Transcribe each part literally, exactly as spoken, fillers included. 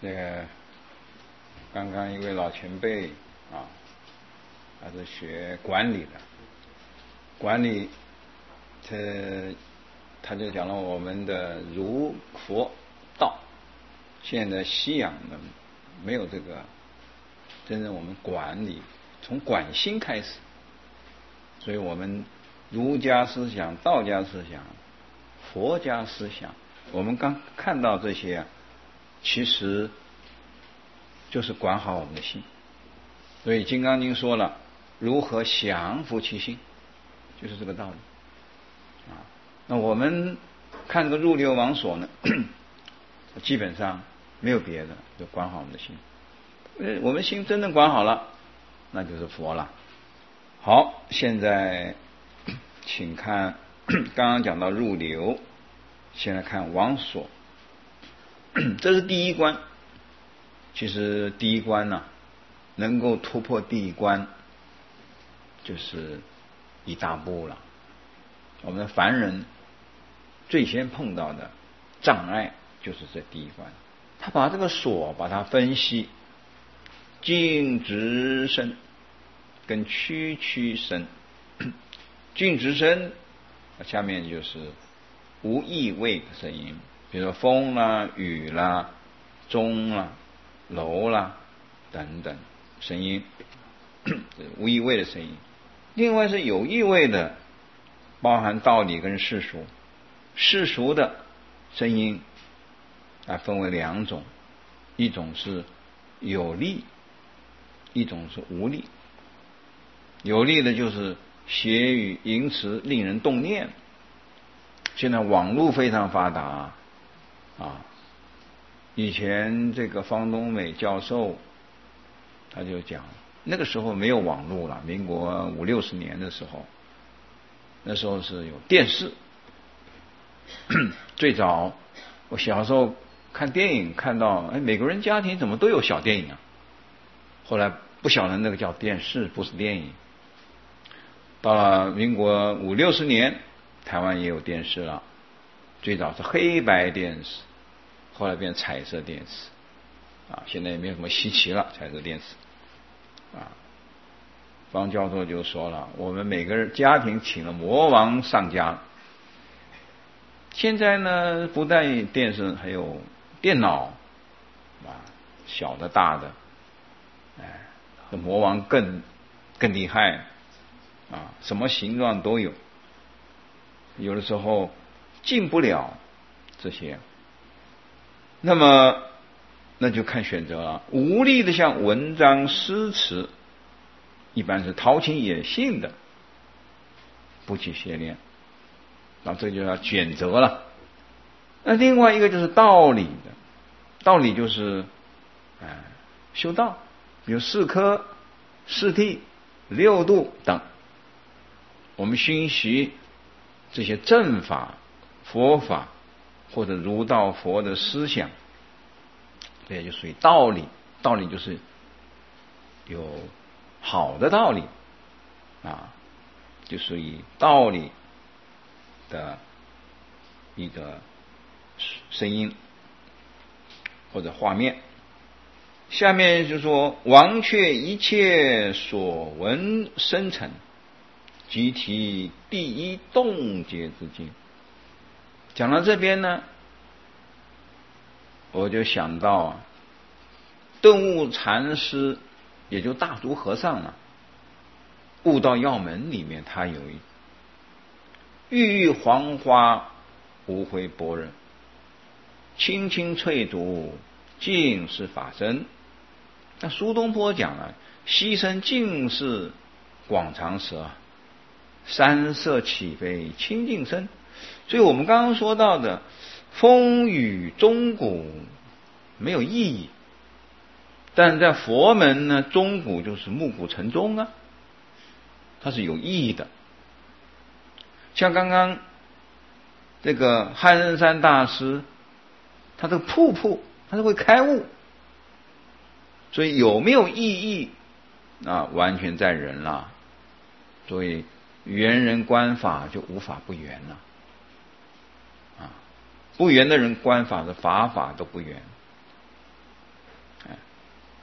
那个刚刚一位老前辈啊，他是学管理的，管理他他就讲了我们的儒佛道，现在西洋的没有这个真正我们管理从管心开始，所以我们儒家思想、道家思想、佛家思想，我们刚看到这些，其实就是管好我们的心。所以《金刚经》说了，如何降伏其心，就是这个道理啊。那我们看这个入流王所呢，基本上没有别的，就管好我们的心。我们心真正管好了，那就是佛了。好，现在请看刚刚讲到入流，现在看王所，这是第一关。其实第一关呢、啊，能够突破第一关，就是一大步了。我们的凡人最先碰到的障碍就是这第一关。他把这个所把它分析，静直声跟屈曲声。静直声下面就是无意味的声音，比如说风啦、雨啦、钟啦、楼啦等等声音，无意味的声音。另外是有意味的，包含道理跟世俗。世俗的声音啊，分为两种，一种是有力，一种是无力。有力的就是谐语淫词，令人动念。现在网络非常发达啊，以前这个方东美教授他就讲，那个时候没有网络了，民国五六十年的时候，那时候是有电视。最早我小时候看电影看到，哎，每个人家庭怎么都有小电影啊？后来不晓得那个叫电视，不是电影。到了民国五六十年，台湾也有电视了，最早是黑白电视，后来变彩色电视啊，现在也没有什么稀奇了，彩色电视啊。方教授就说了，我们每个人家庭请了魔王上家了。现在呢，不但电视，还有电脑啊，小的大的，哎，和魔王更更厉害啊，什么形状都有。有的时候进不了这些，那么那就看选择了。无力的像文章诗词，一般是陶情野性的，不去邪念，那这就要选择了。那另外一个就是道理的，道理就是哎修道，比如四科、四谛、六度等，我们熏习这些正法、佛法或者儒道佛的思想，这也就属于道理。道理就是有好的道理啊，就属于道理的一个声音或者画面。下面就说王却一切所闻生成，即提第一洞结之经。讲到这边呢，我就想到啊，顿悟禅师，也就大足和尚啊，悟道要门里面他有一郁郁黄花无悔般若，青青翠竹尽是法身。那苏东坡讲了，溪声尽是广长舌，山色起飞清净身。所以我们刚刚说到的风雨钟鼓没有意义，但在佛门呢，钟鼓就是暮鼓晨钟啊，它是有意义的。像刚刚这个汉人山大师，他这个瀑布他是会开悟，所以有没有意义啊，完全在人了。所以圆人观法就无法不圆了啊，不圆的人观法的法法都不圆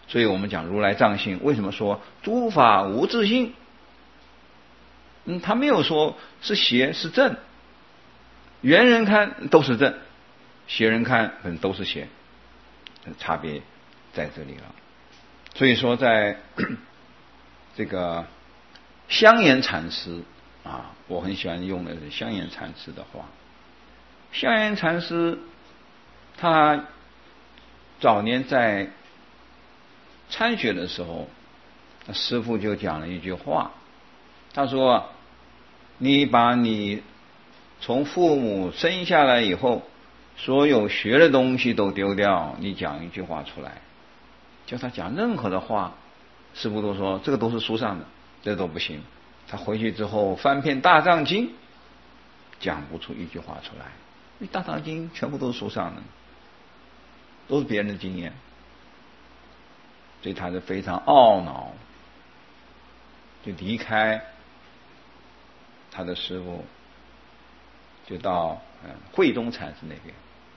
所以我们讲如来藏性，为什么说诸法无自性？嗯，他没有说是邪是正，圆人看都是正，邪人看嗯都是邪，差别在这里了。所以说在这个香严禅师啊，我很喜欢用的是香严禅师的话。香严禅师他早年在参学的时候，师父就讲了一句话，他说你把你从父母生下来以后所有学的东西都丢掉，你讲一句话出来，叫他讲任何的话，师父都说这个都是书上的，这都不行。他回去之后翻遍大藏经，讲不出一句话出来，因为大藏经全部都是书上的，都是别人的经验，所以他是非常懊恼，就离开他的师父，就到嗯慧中禅师那边。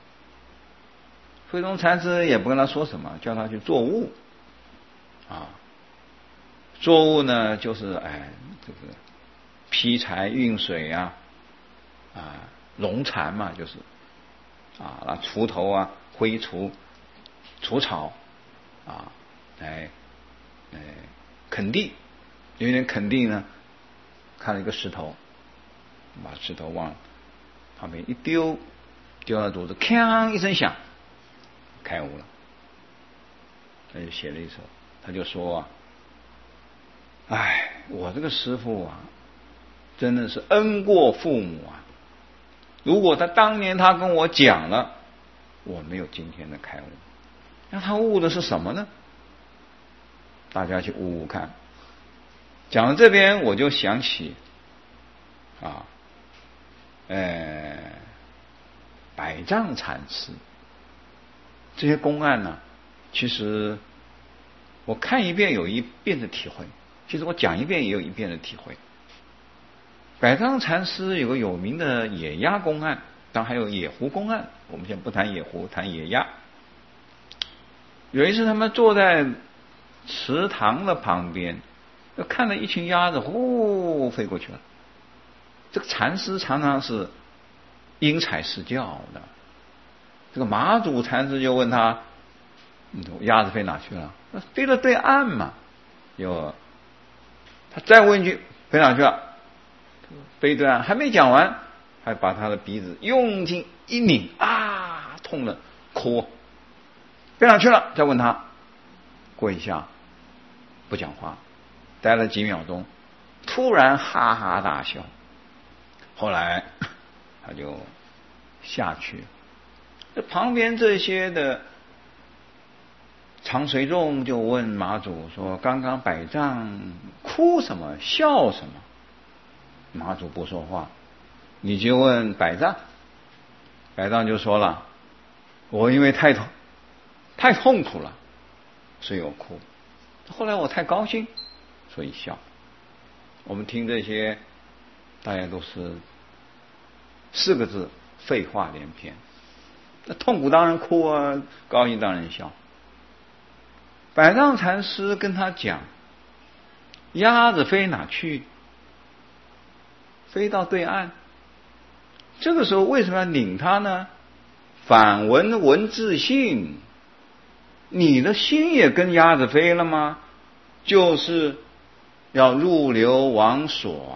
慧中禅师也不跟他说什么，叫他去做悟啊。作物呢，就是哎，这个劈柴运水啊，啊，农禅嘛，就是啊，那锄头啊，挥锄，除草啊，哎哎，垦地，有一点垦地呢，看了一个石头，把石头往旁边一丢，丢到肚子，锵一声响，开悟了。他就写了一首，他就说啊。哎，我这个师父啊，真的是恩过父母啊！如果他当年他跟我讲了，我没有今天的开悟。那他悟的是什么呢？大家去悟悟看。讲到这边，我就想起啊，呃，百丈禅师这些公案呢，其实我看一遍有一遍的体会。其实我讲一遍也有一遍的体会。百丈禅师有个有名的野鸭公案，当然还有野狐公案。我们先不谈野狐，谈野鸭。有一次他们坐在池塘的旁边，看到一群鸭子呼飞过去了。这个禅师常常是因材施教的。这个马祖禅师就问他：“鸭子飞哪去了？”飞到对岸嘛。有。他再问一句，飞哪去了？飞对岸，还没讲完，还把他的鼻子用劲一拧，啊，痛了，哭，飞哪去了？再问他，过一下，不讲话，待了几秒钟，突然哈哈大笑。后来他就下去，这旁边这些的常随众就问马祖说：“刚刚百丈哭什么？笑什么？”马祖不说话，你就问百丈。百丈就说了：“我因为太痛，太痛苦了，所以我哭。后来我太高兴，所以笑。”我们听这些，大家都是四个字：废话连篇。那痛苦当然哭啊，高兴当然笑。百丈禅师跟他讲：“鸭子飞哪去？飞到对岸。”这个时候为什么要拧它呢？反闻闻自性，你的心也跟鸭子飞了吗？就是要入流往所啊！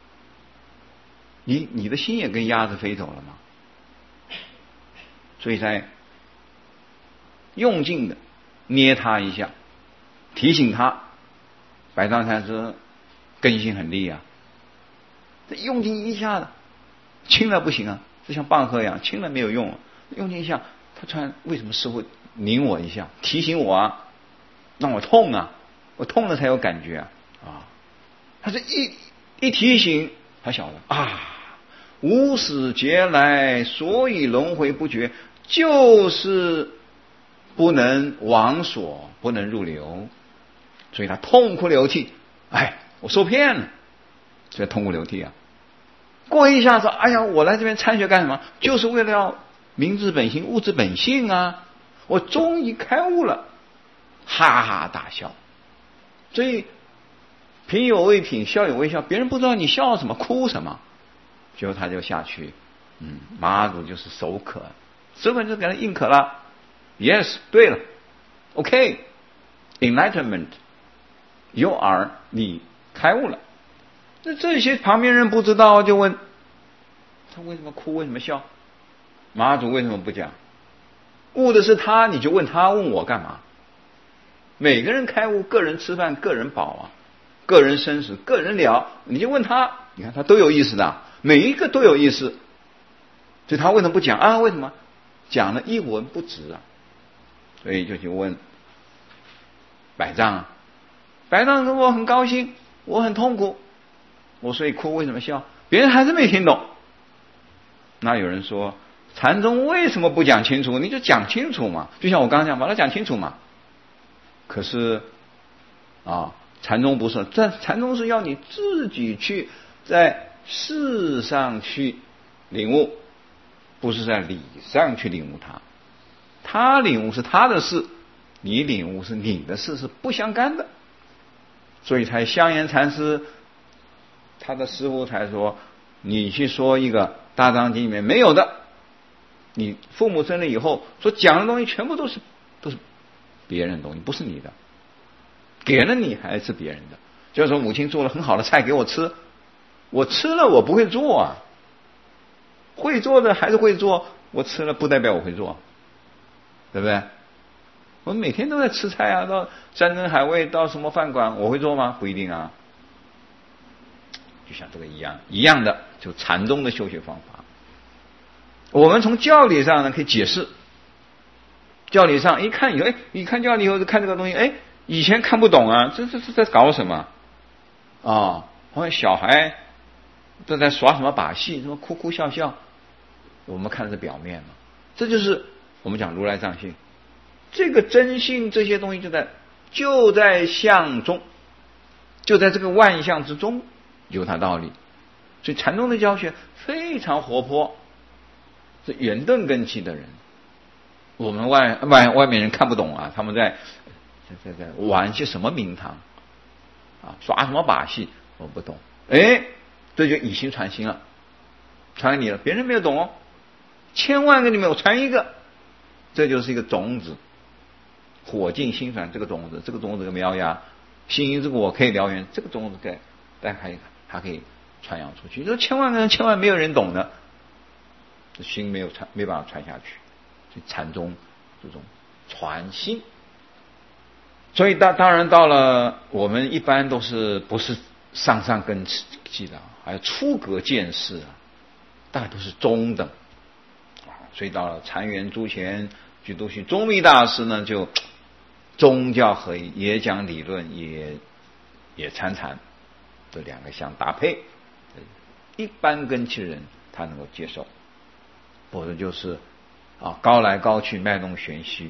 你你的心也跟鸭子飞走了吗？所以在用劲的捏他一下，提醒他。百丈禅师根性很利啊，这用劲一下子，轻了不行啊，就像棒喝一样，轻了没有用啊。用劲一下，他突然为什么师父拧我一下，提醒我啊，让我痛啊，我痛了才有感觉啊啊！他这一一提醒，他晓得啊，无始劫来所以轮回不绝，就是不能往所，不能入流，所以他痛哭流涕。哎，我受骗了，所以痛哭流涕啊。过一下说：“哎呀，我来这边参学干什么？就是为了要明知本性，悟知本性啊！我终于开悟了， 哈哈大笑。所以品有为品，笑有为笑，别人不知道你笑什么哭什么，结果他就下去，嗯，马祖就是手渴，手渴就给他应可了。Yes， 对了 ，OK， enlightenment， you are， 你开悟了。那这些旁边人不知道，就问他为什么哭，为什么笑？马祖为什么不讲？悟的是他，你就问他，问我干嘛？每个人开悟，个人吃饭，个人饱啊，个人生死，个人了，你就问他，你看他都有意思的，每一个都有意思，所以他为什么不讲啊？为什么讲了一文不值啊？所以就去问百丈啊，百丈说我很高兴，我很痛苦，我所以哭，为什么笑？别人还是没听懂。那有人说禅宗为什么不讲清楚？你就讲清楚嘛，就像我刚刚讲，把它讲清楚嘛。可是啊，禅宗不是，这禅宗是要你自己去在事上去领悟，不是在理上去领悟它。他领悟是他的事，你领悟是你的事，是不相干的。所以才香严禅师他的师父才说，你去说一个大藏经里面没有的，你父母生了以后所讲的东西全部都是都是别人的东西，不是你的，给了你还是别人的。就是说母亲做了很好的菜给我吃，我吃了我不会做啊，会做的还是会做，我吃了不代表我会做，对不对？我每天都在吃菜啊，到山珍海味，到什么饭馆，我会做吗？不一定啊。就像这个一样，一样的，就禅宗的修学方法。我们从教理上呢可以解释，教理上一看以后，哎，一看教理以后就看这个东西，哎，以前看不懂啊，这这是在搞什么啊？好像小孩都在耍什么把戏，什么哭哭笑笑，我们看的是表面嘛，这就是我们讲如来藏性。这个真性这些东西就在就在相中，就在这个万象之中有它道理。所以禅宗的教学非常活泼，是圆顿根器的人，我们外外外面人看不懂啊，他们在在在在玩些什么名堂啊，耍什么把戏，我不懂。哎，这就以心传心了，传给你了，别人没有懂哦，千万个里面我传一个，这就是一个种子。火尽心传这个种子，这个种子跟苗芽，心因之果可以燎原，这个种子该但还还可以传扬出去。这千万个人千万没有人懂的，这心没有传没办法传下去。所以禅宗这种传心，所以当当然到了我们一般都是不是上上根器的，还有出格见识啊，大概都是中等啊。所以到了禅源诸贤居都虚宗密大师呢，就宗教合一，也讲理论，也也参禅，这两个相搭配，一般根器人他能够接受，否则就是啊高来高去，脉动玄虚。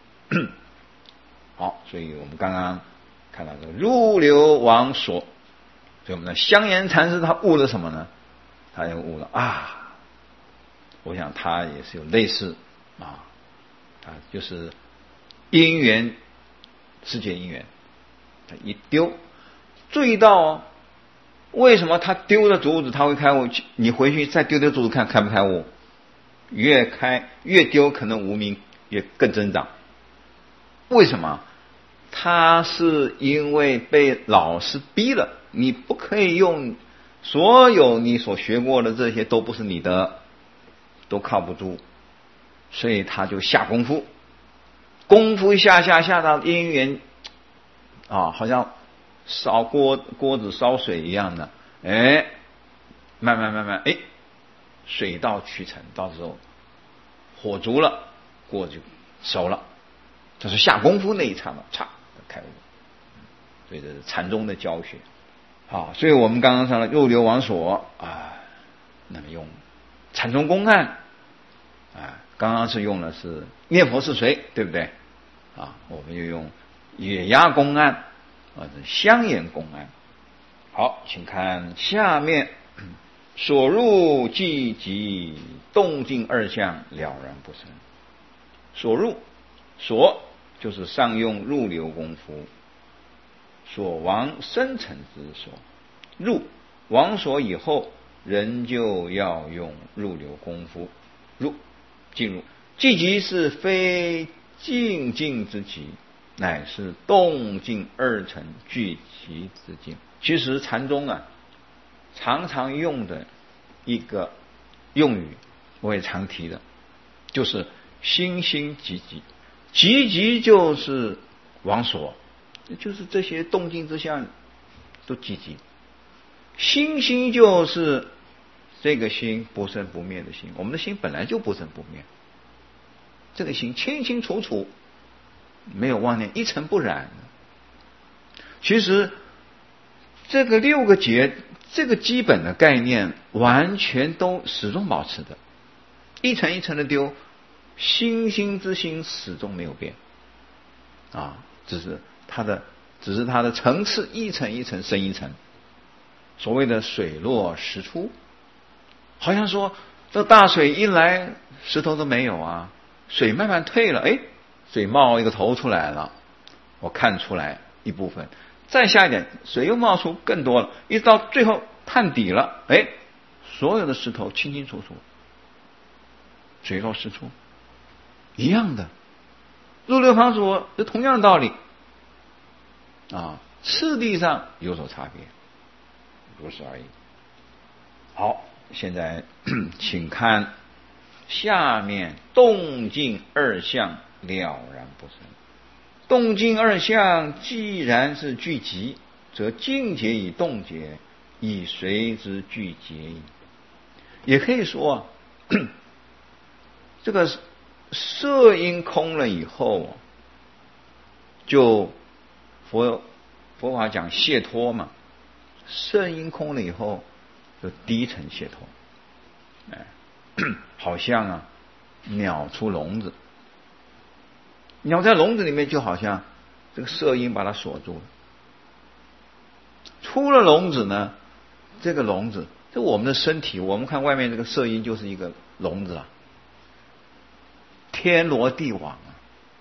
好，所以我们刚刚看到这个入流往所，所以我们的香严禅师他悟了什么呢？他又悟了啊，我想他也是有类似啊啊，就是因缘。世界因缘，他一丢，注意到哦，为什么他丢了竹子他会开悟？你回去再丢丢竹子看开不开悟？越开越丢，可能无明也更增长。为什么？他是因为被老师逼了，你不可以用所有你所学过的这些都不是你的，都靠不住，所以他就下功夫。功夫下下下到因缘啊，好像烧锅锅子烧水一样的，哎，慢慢慢慢，哎，水到渠成，到时候火足了，锅就熟了。这是下功夫那一刹那，嚓开悟。所以这是禅宗的教学。好，所以我们刚刚说了入流往所啊，那么用禅宗公案啊，刚刚是用的是念佛是谁，对不对？啊，我们就用野鸭公案，啊，香严公案。好，请看下面，所入即即动静二相了然不生。所入，所就是上用入流功夫所亡生成之所。入亡所以后，人就要用入流功夫入进入。寂极是非静静之极，乃是动静二乘聚集之境。其实禅宗啊常常用的一个用语，我也常提的，就是心心寂寂。寂寂就是亡所，就是这些动静之相都寂寂。心心就是这个心不生不灭的心，我们的心本来就不生不灭，这个心清清楚楚，没有妄念，一尘不染。其实这个六个劫，这个基本的概念完全都始终保持的，一层一层的丢，心心之心始终没有变啊，只是它的只是它的层次一层一层深一层。所谓的水落石出，好像说这大水一来石头都没有啊，水慢慢退了，哎，水冒一个头出来了，我看出来一部分，再下一点水又冒出更多了，一直到最后探底了，哎，所有的石头清清楚楚，水落石出，一样的。入流旁所是同样的道理啊，次第上有所差别，如此而已。好，现在请看下面动静二相了然不生。动静二相既然是聚集，则静结与动结以随之聚结矣。也可以说啊，这个色音空了以后，就佛佛法讲解脱嘛，色音空了以后就低层解脱。哎，好像啊鸟出笼子，鸟在笼子里面就好像这个色音把它锁住了，出了笼子呢，这个笼子这我们的身体，我们看外面这个色音就是一个笼子啊，天罗地网啊，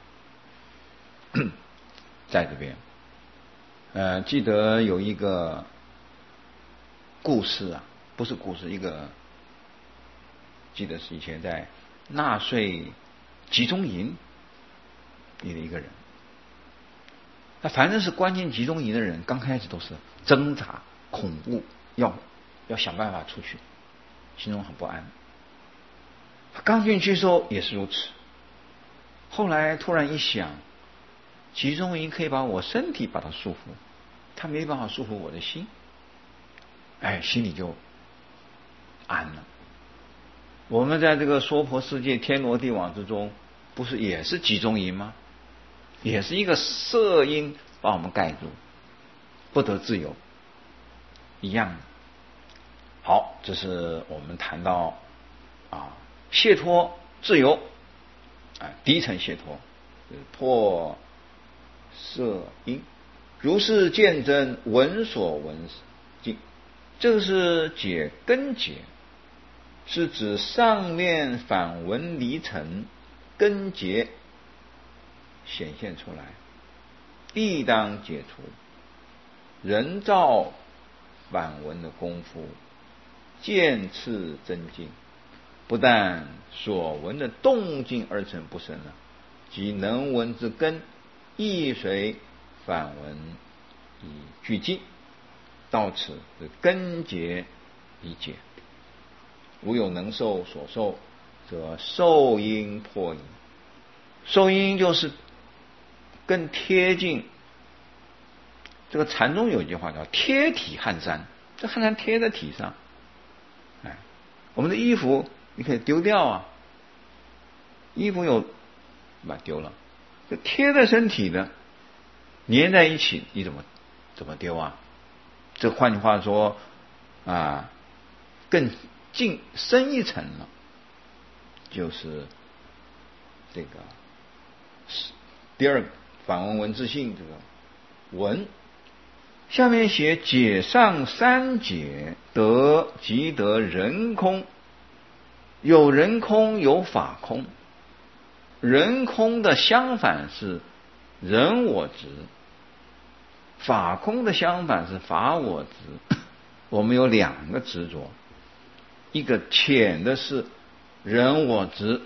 在这边呃，记得有一个故事啊，不是故事，一个记得是以前在纳粹集中营里的一个人。那反正是关进集中营的人，刚开始都是挣扎、恐怖，要要想办法出去，心中很不安。刚进去的时候也是如此，后来突然一想，集中营可以把我身体把它束缚，他没办法束缚我的心，哎，心里就安了。我们在这个娑婆世界天罗地网之中，不是也是集中营吗？也是一个色音把我们盖住，不得自由，一样的。好，这是我们谈到啊解脱自由，啊第一层解脱，破色音，如是见真，闻所闻境，这个是解根结，是指上面反闻离尘根结显现出来，必当解除。人造反闻的功夫，渐次增进，不但所闻的动静二乘不生了，即能闻之根亦随反闻以俱尽，到此根结已解。如有能受所受，则受因破矣。受因就是更贴近，这个禅宗有一句话叫贴体撼山，这撼山贴在体上，哎，我们的衣服你可以丢掉啊，衣服有把它丢了，这贴在身体的粘在一起，你怎么怎么丢啊？这换句话说啊，更进深一层了，就是这个第二个反闻闻自性，这个闻下面写解上三解得即得人空，有人空有法空，人空的相反是人我执。法空的相反是法我执。我们有两个执着，一个浅的是人我执。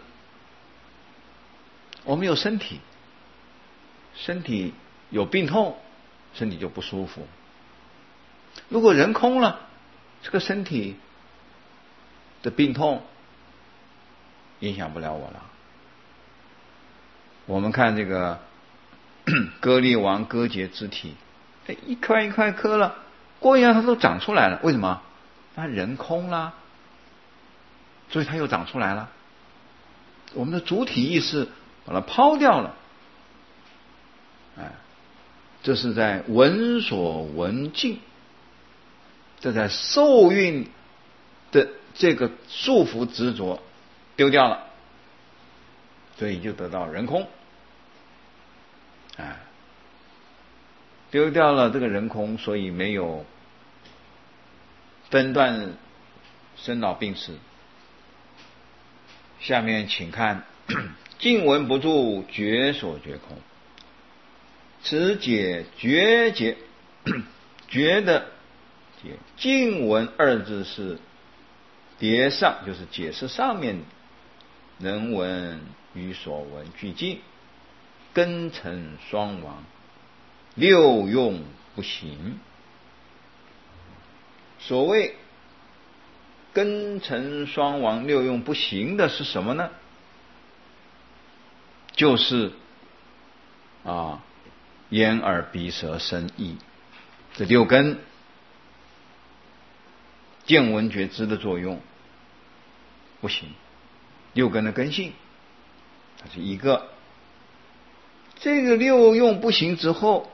我们有身体，身体有病痛，身体就不舒服。如果人空了，这个身体的病痛影响不了我了。我们看这个割力王割截肢体，哎，一块一块割了，过一样它都长出来了。为什么？它人空了，所以它又长出来了。我们的主体意识把它抛掉了，哎，这是在闻所闻境，这在受蕴的这个束缚执着丢掉了，所以就得到人空。哎，丢掉了这个人空，所以没有分段生老病死。下面请看静闻不住，觉所觉空。此解觉解，觉的解，静闻二字是叠上，就是解释上面人闻与所闻俱尽，根尘双亡，六用不行。所谓根尘双亡，六用不行的是什么呢？就是啊，眼耳鼻舌身意这六根见闻觉知的作用不行，六根的根性它是一个。这个六用不行之后，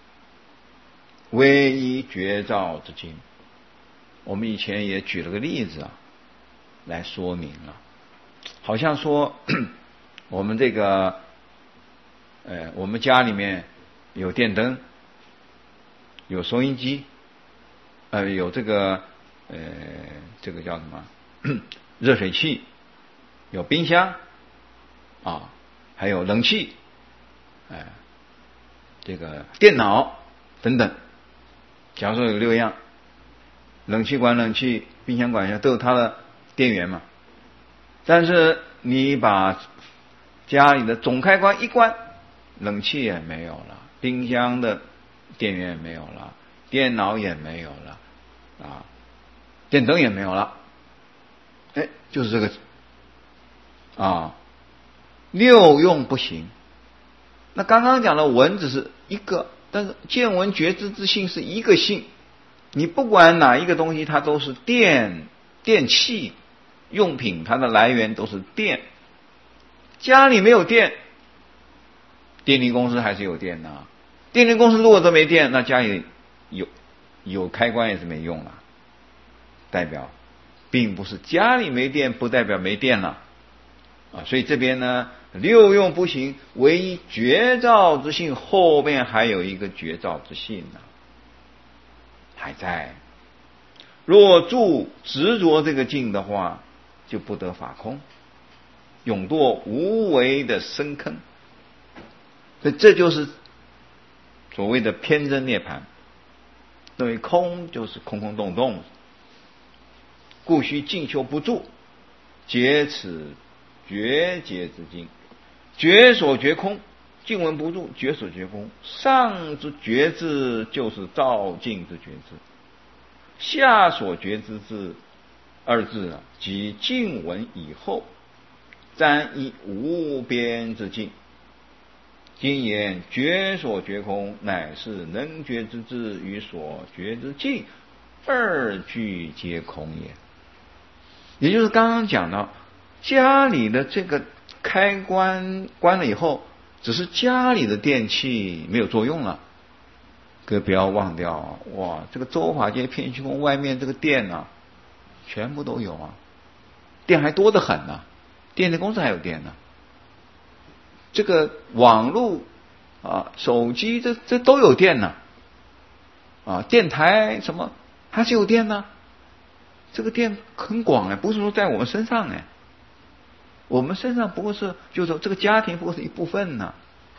唯一觉照之境。我们以前也举了个例子啊，来说明了，好像说我们这个，呃，我们家里面有电灯，有收音机，呃，有这个，呃，这个叫什么？热水器，有冰箱，啊，还有冷气，哎、呃，这个电脑等等。假如说有六样。冷气管冷气，冰箱管冰箱，都有它的电源嘛。但是你把家里的总开关一关，冷气也没有了，冰箱的电源也没有了，电脑也没有了，啊，电灯也没有了。哎，就是这个啊，六用不行。那刚刚讲的闻只是一个，但是见闻觉知之性是一个性。你不管哪一个东西，它都是电电器用品，它的来源都是电。家里没有电，电力公司还是有电的、啊。电力公司如果都没电，那家里有有开关也是没用了。代表并不是家里没电，不代表没电了啊。所以这边呢，六用不行，唯一觉照之性，后面还有一个觉照之性呢、啊。还在，若住执着这个境的话，就不得法空，永堕无为的深坑。所以这就是所谓的偏真涅槃。认为空就是空空洞洞，故须静修不住，解此觉解之境。觉所觉空，静闻不住，觉所觉空。上之觉知就是照镜之觉知，下所觉知之二字啊，即静闻以后，瞻依无边之境。今言觉所觉空，乃是能觉之智与所觉之境，二俱皆空也。也就是刚刚讲到，家里的这个开关关了以后，只是家里的电器没有作用了。各位不要忘掉啊！哇，这个周华街片虚空外面这个电啊，全部都有啊，电还多得很呢、啊，电力公司还有电呢、啊。这个网络啊、手机这这都有电呢、啊，啊，电台什么还是有电呢、啊。这个电很广哎，不是说在我们身上哎，我们身上不过是就是说这个家庭不过是一部分呢、啊。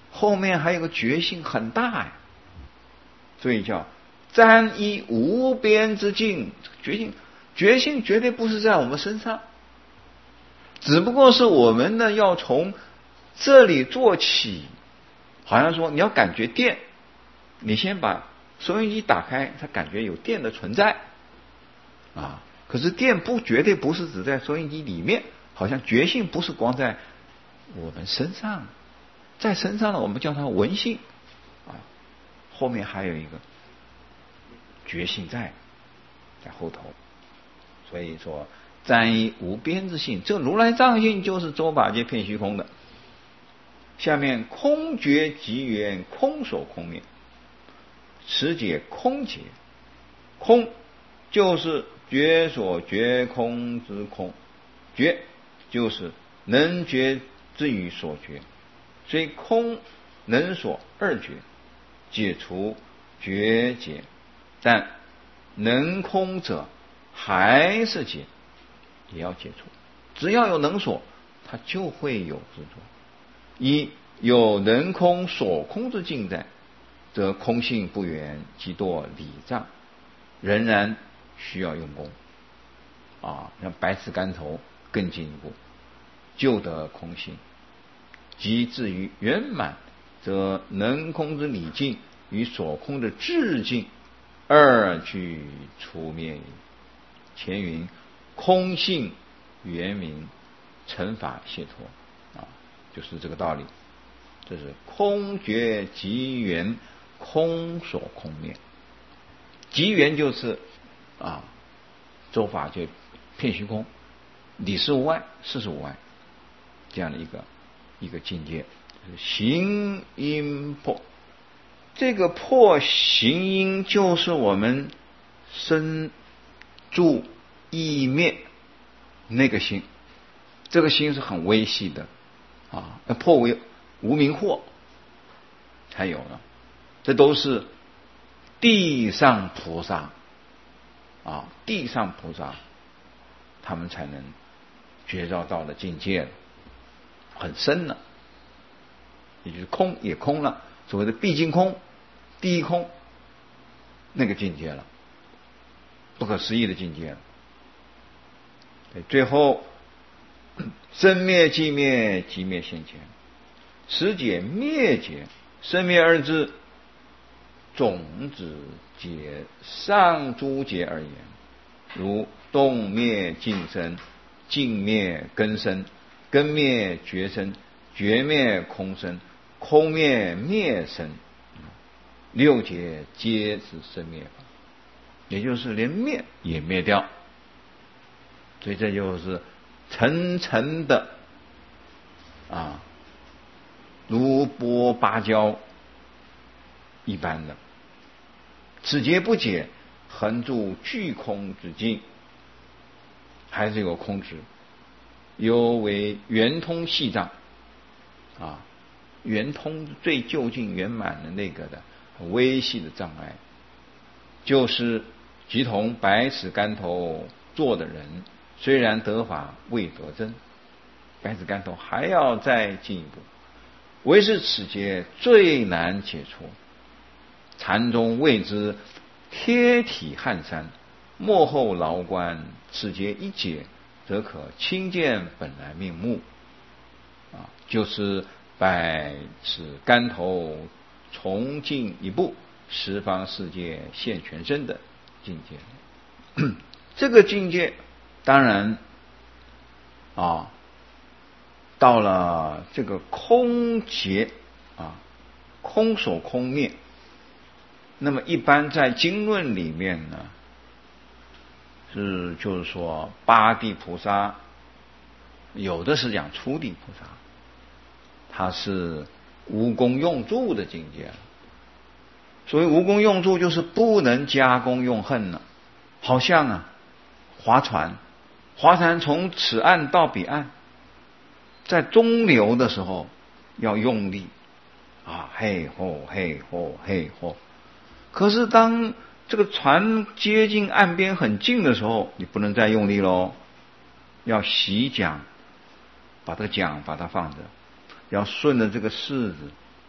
后面还有个觉性很大呀，所以叫瞻依无边之境。觉性，觉性绝对不是在我们身上，只不过是我们呢要从这里做起。好像说你要感觉电，你先把收音机打开，它感觉有电的存在啊。可是电不绝对不是只在收音机里面，好像觉性不是光在我们身上，在身上呢我们叫它闻性啊，后面还有一个觉性在在后头。所以说瞻依无边之性，这如来藏性就是周法界遍虚空的。下面空觉即缘空所空灭，此解空解。空就是觉所觉空之空，觉就是能觉之于所觉，虽空能所二觉，解除觉解，但能空者还是解，也要解除。只要有能所，它就会有执着。一有能空所空之境在，则空性不圆，即堕理障，仍然需要用功啊。像百尺竿头更进一步，就得空性，即至于圆满，则能空之理境与所空的智境二俱除灭矣。前云空性圆明，成法解脱啊，就是这个道理。这是空觉即缘空所空灭，即缘就是啊，周法界遍虚空，理事无碍，事事无碍，这样的一个一个境界。行因破，这个破行因就是我们生住意灭那个心，这个心是很微细的啊，破为无明惑才有了，这都是地上菩萨啊，地上菩萨他们才能觉照到的境界，很深了，也就是空也空了，所谓的毕竟空、第一空那个境界了，不可思议的境界了。最后生灭寂灭，寂灭现前，此解灭解，生灭二字种子解上诸解而言，如动灭尽生，尽灭根生，根灭觉生，觉灭空生，空灭灭生，六解皆是生灭法，也就是连灭也灭掉。所以这就是层层的啊，如剥芭蕉一般的，此劫不解，恒住具空之境，还是有空执，犹为圆通系障啊，圆通最究竟圆满的那个的微细的障碍，就是即同百尺竿头做的人，虽然得法未得真，百尺竿头还要再进一步，唯是此劫最难解除。禅宗谓之贴体撼山，幕后牢关，此劫一解，则可亲见本来面目啊，就是百尺竿头重进一步，十方世界现全身的境界。这个境界当然啊，到了这个空劫啊，空所空灭，那么一般在经论里面呢，是就是说八地菩萨，有的是讲初地菩萨，他是无功用住的境界。所谓无功用住，就是不能加功用恨了。好像啊，划船，划船从此岸到彼岸，在中流的时候要用力啊，嘿吼嘿吼嘿吼。可是当这个船接近岸边很近的时候，你不能再用力喽，要洗桨，把这个桨把它放着，要顺着这个柿子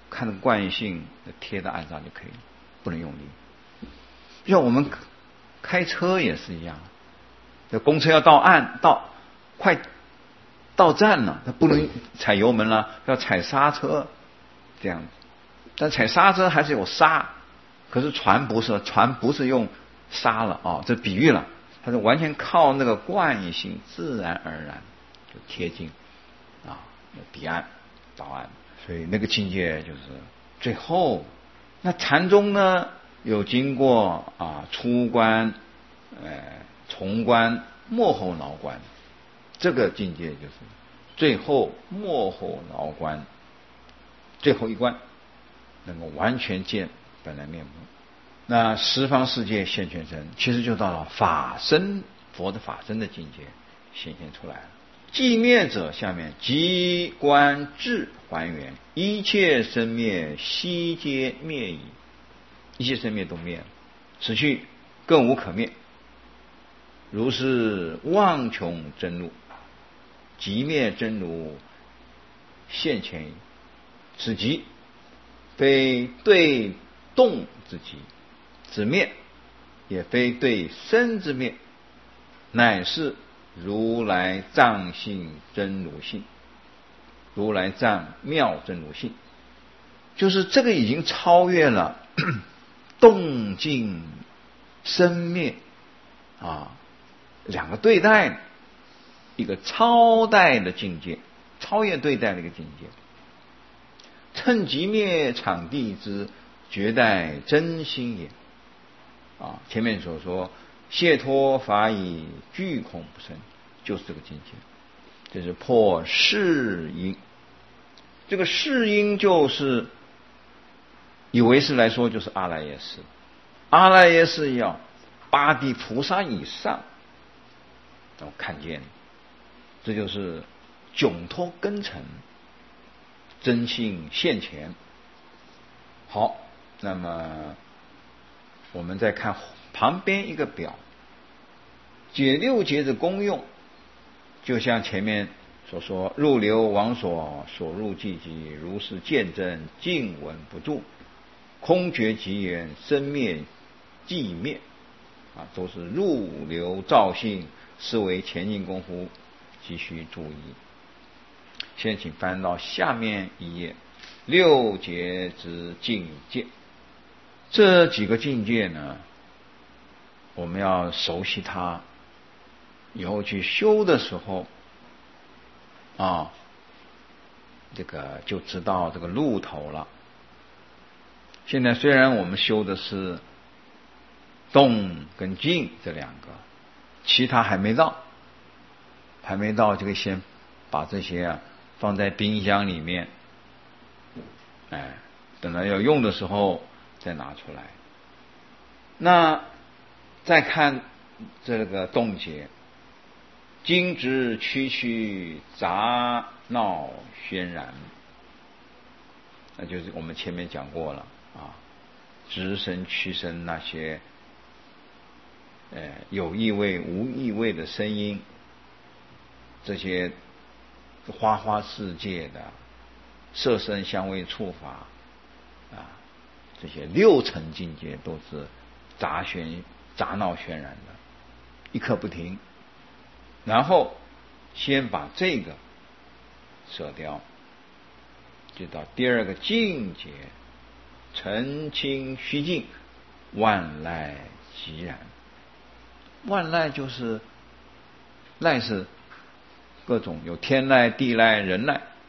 看着惯性贴到岸上就可以了，不能用力。就像我们开车也是一样，这公车要到岸到快到站了，它不能踩油门了，要踩刹车这样子。但踩刹车还是有刹，可是船不是，船不是用刹了啊、哦，这比喻了，它是完全靠那个惯性，自然而然就贴近啊彼岸到岸。所以那个境界就是最后。那禅宗呢，有经过啊初观、呃重观、末后脑观，这个境界就是最后末后脑观，最后一关能够完全见本来面目。那十方世界现全身，其实就到了法身，佛的法身的境界显现出来了。寂灭者，下面即观智还原，一切生灭悉皆灭矣，一切生灭都灭了，此去更无可灭。如是妄穷真如，即灭真如现前矣。此即非对动之极之灭，也非对身之灭，乃是如来藏性真如性，如来藏妙真如性，就是这个已经超越了动静生灭啊两个对待，一个超待的境界，超越对待的一个境界。趁即灭场地之绝代真心也啊，前面所说解脱法以具空不生，就是这个境界，这是破世因。这个世因就是以为是来说就是阿赖耶识，阿赖耶识要八地菩萨以上能看见，这就是窘脱根尘，真性现前。好，那么我们再看旁边一个表，解六劫的功用，就像前面所说，入流往所，所入寂寂，如是见真，静闻不住，空觉即缘，生灭寂灭啊，都是入流照性，是为前进功夫，急需注意。现在请翻到下面一页，六劫之境界。这几个境界呢，我们要熟悉它，以后去修的时候啊，这个就知道这个路头了。现在虽然我们修的是动跟静这两个，其他还没到，还没到，就可以先把这些啊放在冰箱里面，哎，等到要用的时候再拿出来。那再看这个动劫，惊执区区杂闹喧然，那就是我们前面讲过了啊，直声屈声那些呃有意味无意味的声音，这些花花世界的色声香味触法啊，这些六层境界都是杂喧杂闹渲染的，一刻不停。然后先把这个舍掉，就到第二个境界，澄清虚静，万籁寂然。万籁就是籁是各种，有天籁、地籁、人籁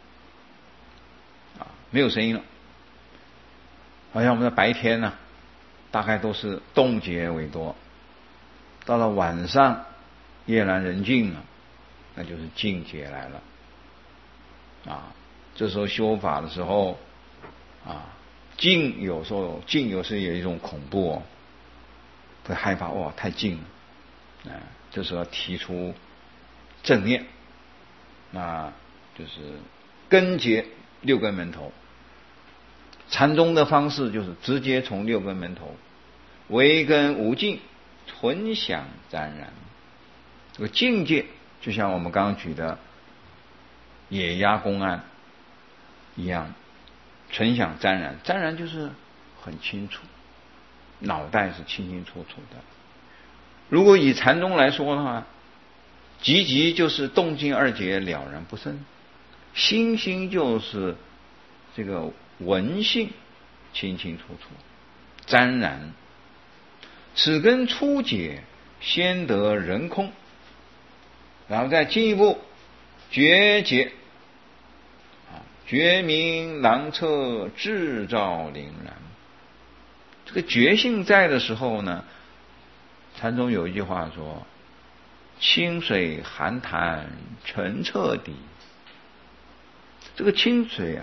啊，没有声音了。好像我们的白天呢、啊，大概都是动劫为多，到了晚上夜阑人静了，那就是静劫来了啊。这时候修法的时候啊，静有时候静有时候有一种恐怖哦，会害怕哇太静了，啊，这时候提出正念，那就是根结六根门头。禅宗的方式就是直接从六根门头，唯根无尽，纯享沾然。这个境界就像我们刚刚举的野鸭公案一样纯想沾染，沾染就是很清楚，脑袋是清清楚楚的。如果以禅宗来说的话，寂寂就是动静二节了然不生，心心就是这个闻性清清楚楚，沾然。此根初解，先得人空，然后再进一步觉解，啊，觉明廊彻，智照凛然。这个觉性在的时候呢，禅宗有一句话说：清水寒潭澄澈底。这个清水啊，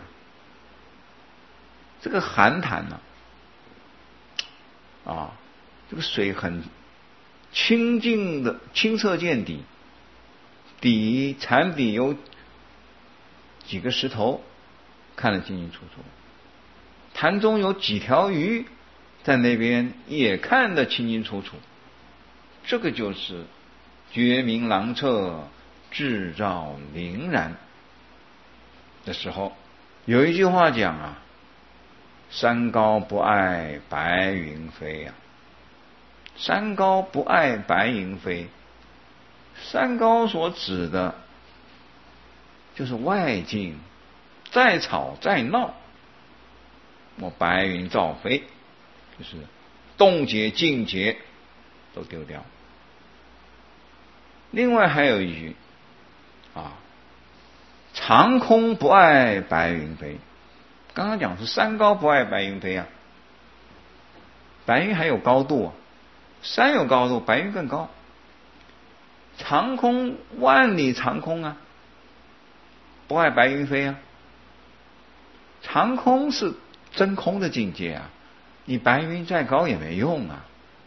这个寒潭呢、啊，啊，这个水很清净的，清澈见底，底潭底有几个石头，看得清清楚楚。潭中有几条鱼在那边，也看得清清楚楚。这个就是觉明廊彻，智照凛然的时候。有一句话讲啊，山高不爱白云飞啊，山高不爱白云飞。山高所指的就是外境，再吵再闹，我白云照飞，就是动结静结都丢掉。另外还有一句啊，长空不爱白云飞。刚刚讲是山高不爱白云飞啊，白云还有高度啊，山有高度，白云更高。长空万里长空啊，不爱白云飞啊。长空是真空的境界啊，你白云再高也没用啊，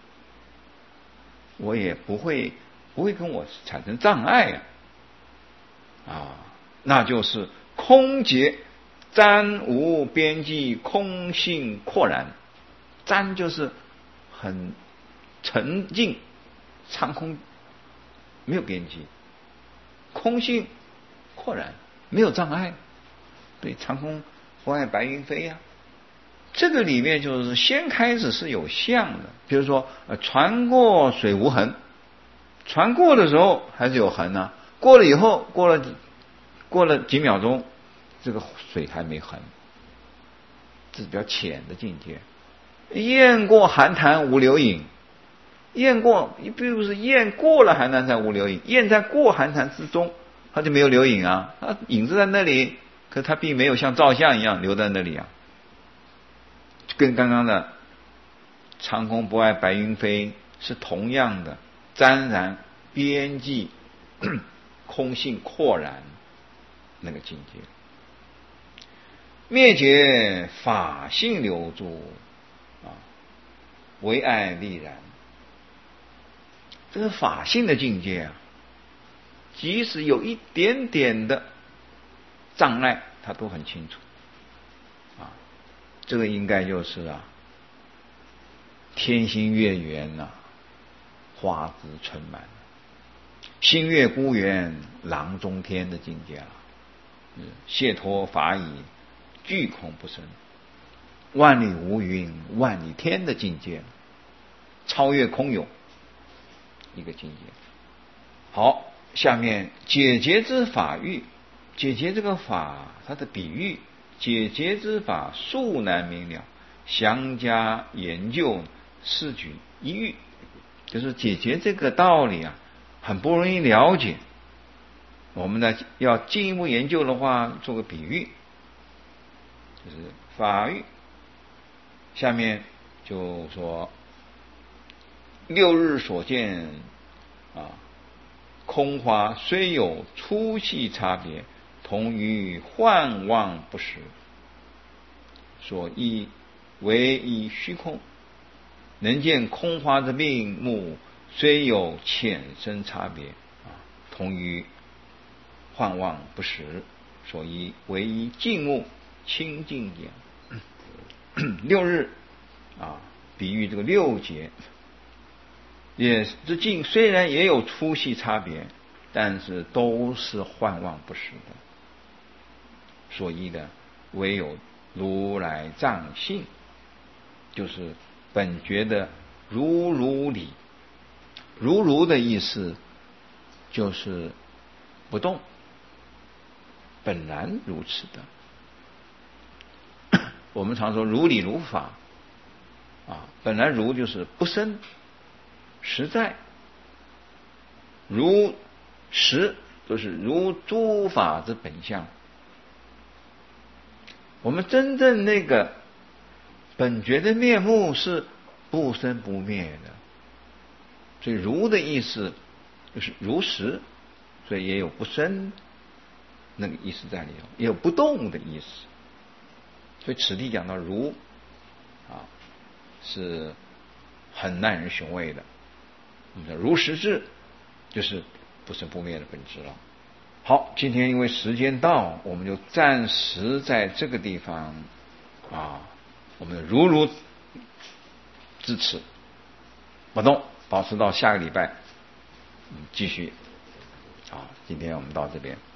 我也不会不会跟我产生障碍啊，啊，那就是空结瞻无边际，空性豁然。瞻就是很沉静，长空没有边际，空性豁然，没有障碍。对，长空不爱白云飞呀、啊。这个里面就是先开始是有相的，比如说呃，船过水无痕，船过的时候还是有痕呢、啊，过了以后，过了过了几秒钟，这个水还没痕，这是比较浅的境界。雁过寒潭无留影，雁过，并不是雁过了寒潭才无留影，雁在过寒潭之中，它就没有留影啊，它影子在那里，可它并没有像照相一样留在那里啊。跟刚刚的长空不爱白云飞是同样的，沾然边际空性豁然那个境界。灭绝法性留住啊，唯爱立然。这个法性的境界啊，即使有一点点的障碍，他都很清楚啊。这个应该就是啊，天心月圆呐、啊，花枝春满，心月孤圆，廊中天的境界了、啊。解脱法已，俱空不生，万里无云，万里天的境界，超越空有一个境界。好，下面解结之法喻，解结这个法，它的比喻，解结之法素难明了，详加研究，试举一喻。就是解结这个道理啊，很不容易了解。我们呢要进一步研究的话，做个比喻，就是法喻。下面就说六日所见啊，空花虽有粗细差别，同于幻妄不实，所依唯以虚空。能见空花之命目，虽有浅深差别啊，同于幻妄不实，所以唯一静目清净眼。六日啊，比喻这个六节，也这境虽然也有粗细差别，但是都是幻妄不实的，所以呢，唯有如来藏性，就是本觉的如如理。如如的意思就是不动，本然如此的。我们常说如理如法啊，本来如就是不生实在，如实就是如诸法之本相。我们真正那个本觉的面目是不生不灭的，所以如的意思就是如实，所以也有不生那个意思在里头，也有不动的意思。所以此地讲到如啊，是很耐人寻味的。我们说如实智就是不生不灭的本质了。好，今天因为时间到，我们就暂时在这个地方啊，我们如如至此不动，保持到下个礼拜，嗯，继续。好，今天我们到这边。